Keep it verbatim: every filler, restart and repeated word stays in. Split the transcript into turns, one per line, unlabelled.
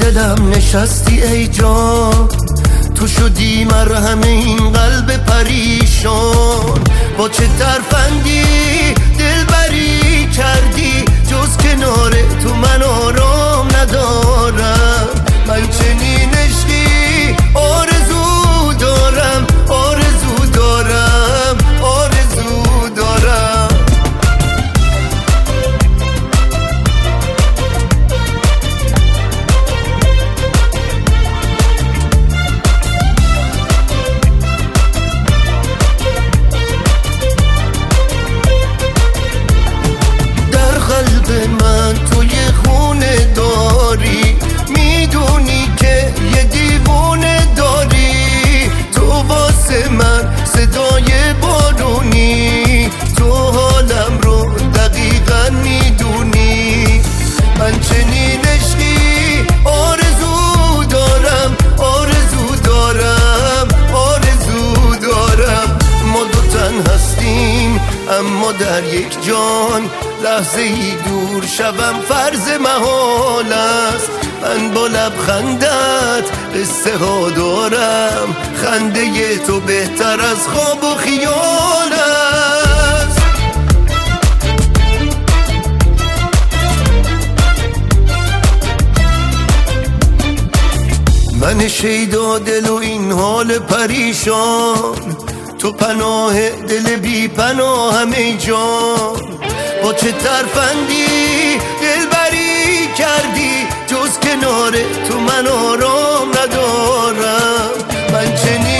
دلم نشستی ای جان، تو شدی مرهم این قلب پریشان. با چه ترفندی دلبری کردی، جز کنار تو من آرام ندارم. من چنین عشقی آرزو دارم، آرزو دارم، آرزو دارم. من توی خونه داری، میدونی که یه دیوونه داری. تو واسه من صدای بارونی، تو حالم رو دقیقا میدونی. من چنین عشقی آرزو دارم، آرزو دارم، آرزو دارم. ما دو تن هستیم اما در یک جان، لحظه ای دور شوم فرض محال است. من با لبخندت قصه ها دارم، خنده تو بهتر از خواب و خیال است. من شیدا دل و این حال پریشان، تو پناه دل بی پناه همه جان. با چه ترفندی دلبری کردی، جز کنار تو من آرام ندارم. من چنین